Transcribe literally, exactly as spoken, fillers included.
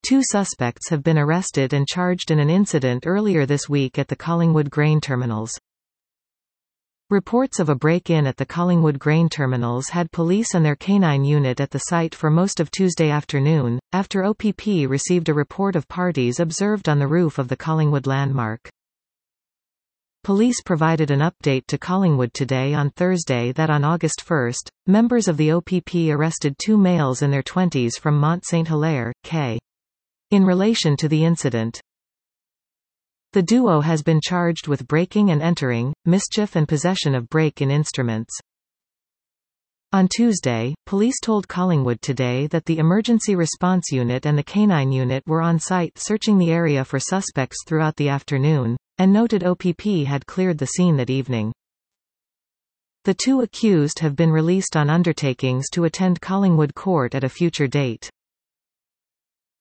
Two suspects have been arrested and charged in an incident earlier this week at the Collingwood grain terminals. Reports of a break-in at the Collingwood grain terminals had police and their canine unit at the site for most of Tuesday afternoon, after O P P received a report of parties observed on the roof of the Collingwood landmark. Police provided an update to Collingwood Today on Thursday that on August first, members of the O P P arrested two males in their twenties from Mont Saint Hilaire, K. in relation to the incident. The duo has been charged with breaking and entering, mischief and possession of break-in instruments. On Tuesday, police told Collingwood Today that the Emergency Response Unit and the Canine Unit were on site searching the area for suspects throughout the afternoon, and noted O P P had cleared the scene that evening. The two accused have been released on undertakings to attend Collingwood Court at a future date.